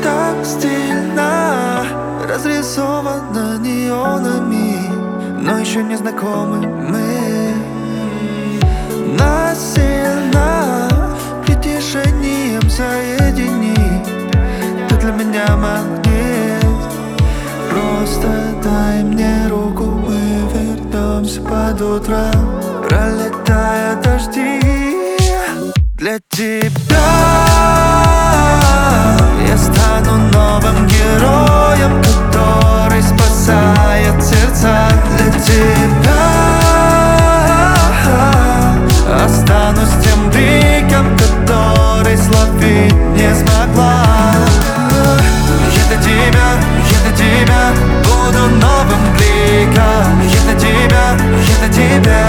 Так стильно разрисовано неонами, но еще не знакомы мы. Насильно притяжением соедини. Ты для меня магнит. Просто дай мне руку, мы вернемся под утро, пролетая дожди. Для тебя я стану новым героем, который спасает сердца. Для тебя останусь тем бликом, который словить не смогла. Я для тебя буду новым бликом. Я для тебя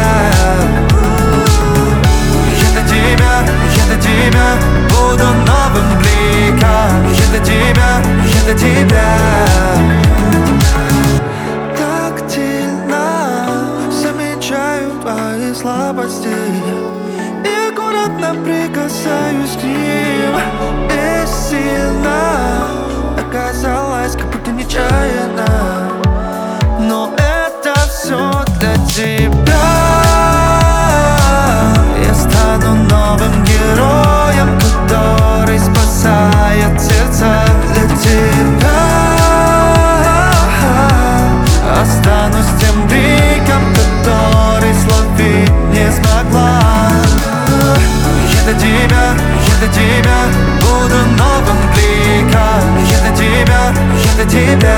буду новым бликом. Я для тебя тактильно замечаю твои слабости и аккуратно прикасаюсь к ним. Бессильно оказалось, как будто нечаянно, но это все для тебя. Я стану новым героем, который спасает сердца. Для тебя останусь тем бликом, который словить не смогла. Я для тебя буду новым бликом. Я для тебя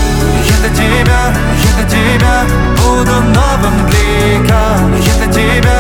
буду новым бликом. Я для тебя